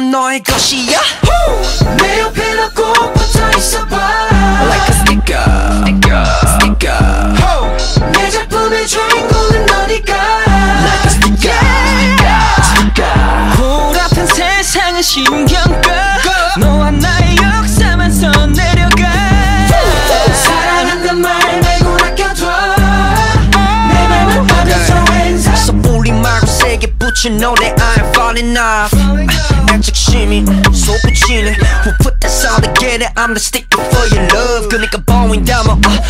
넌 너의 것이야. 내 옆에 너 꼭 붙어 있어봐. Like a sticker. 내 작품의 주인공은 너니까. Like a sticker. 보라픈 세상은 신경 꺼. 너와 나의 역사만 써내려가. 사랑한단 말 말고 아껴둬. 내 맘을 받아서 왼손. 섣불리 말고 세게 붙인 노래 I'm falling off. 애착심이 솟구치네. Who put that sound together? I'm the sticker for your love. 그니까 보인다 뭐